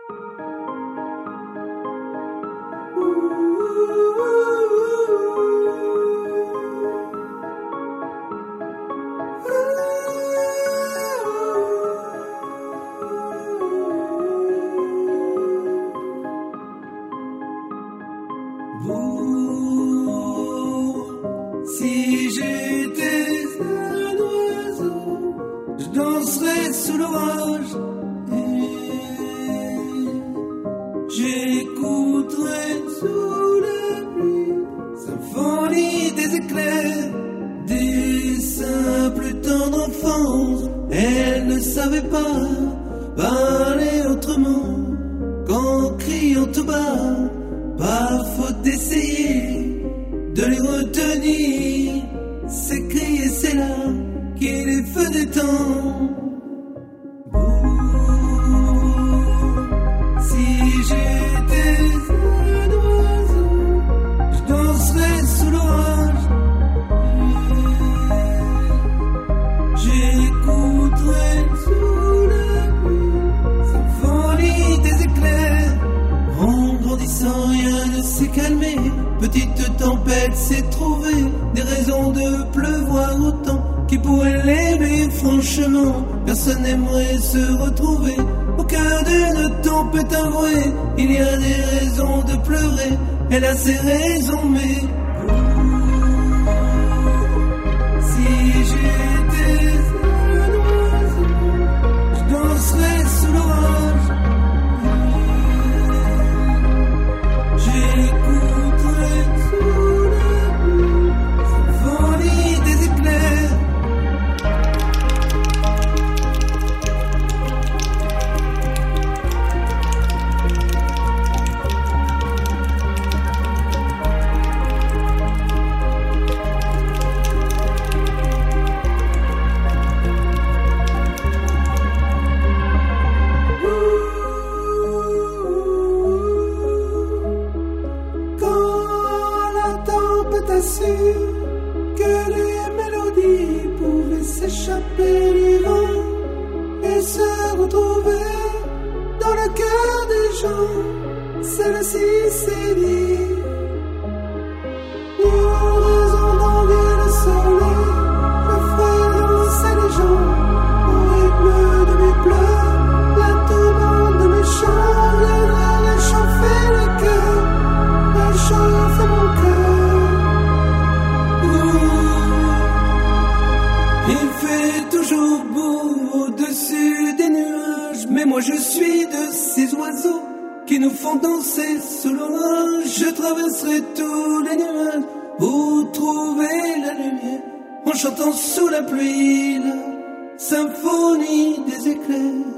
Si j'étais un oiseau, je danserais sous l'orage et j'écouterais sous la pluie, symphonie des éclairs, des simples temps d'enfance. Elle ne savait pas parler autrement qu'en criant tout bas. Pas faute d'essayer de les retenir, ces cris et ces larmes qui les faisaient tant. Si j'étais un oiseau, je danserais sous l'orage, j'écouterais sous la pluie, symphonie des éclairs. En grandissant, rien ne s'est calmé. Petite tempête s'est trouvée, des raisons de pleuvoir autant. Qui pourrait l'aimer franchement? Personne n'aimerait se retrouver au cœur d'une tempête avouée. Il y a des raisons de pleurer, elle a ses raisons, mais si j'étais un oiseau, je danserais sous l'orage, j'écouterais sous la pluie, symphonie des éclairs. Que les mélodies pouvaient s'échapper du vent et se retrouver dans le cœur des gens. Celle-ci s'est dit: nous raison d'envier le soleil, je ferai danser les gens au rythme de mes pleurs, la tourmente de mes chants viendra réchauffer le cœur, réchauffer mon cœur. Il fait toujours beau au-dessus des nuages, mais moi je suis de ces oiseaux qui nous font danser sous l'orage. Je traverserai tous les nuages pour trouver la lumière, en chantant sous la pluie la symphonie des éclairs.